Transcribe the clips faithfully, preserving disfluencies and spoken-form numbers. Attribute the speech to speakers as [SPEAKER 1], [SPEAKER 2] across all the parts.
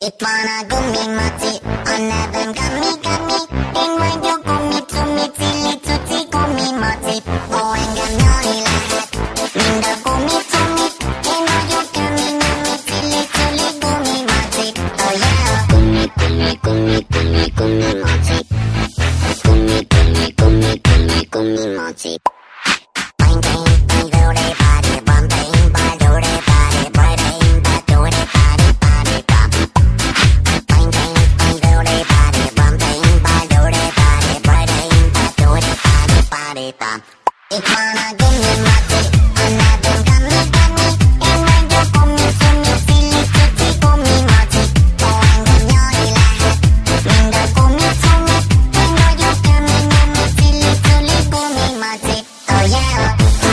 [SPEAKER 1] Itt van a gumimaci, a nevem Gami Gami. Én vagyok gumi cumi, cili cuci gumimaci. Ó, engem nyalni lehet, mind a gumi cumi. Én vagyok Gami Gami, cili culi gumimaci. Oh yeah! Gumi, gumi, gumi, gumi, gumimaci. Gumi, gumi, gumi, gumi, gumimaci. Bang, bang, bang, do they body, bang, bang, bang, do they body, bang, bang, bang, do they body, body, bang. Bang, bang, bang, do they body, bang, bang, bang, do they body, bang, bang, bang, do they body, body, bang. Itt van a gumimaci, a nevem Gami Gami. Én vagyok gumi cumi, cili cuci gumimaci. Ó, engem nyalni lehet, mind a gumi cumi. Én vagyok Gami Gami, cili culi gumimaci. Oh yeah!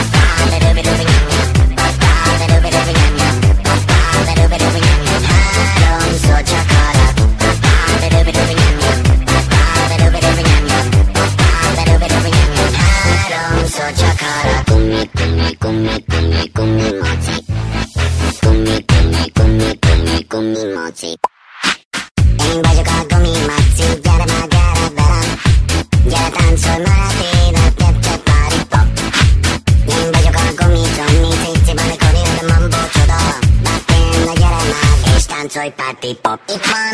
[SPEAKER 1] Háromszor csak halak. Háromszor csak halak. Gumi, gumi, gumi, gumi, gumimaci. Gumi, gumi, gumi, gumi, gumimaci. Én vagyok a gumimaci, gyere már, gyere velem. Gyere táncolj már a téren, gyere party pop. Én vagyok a gumicommi, ciciban, amikor jön a mambo csoda. Baktén, na gyere már, és táncolj party pop. Itt van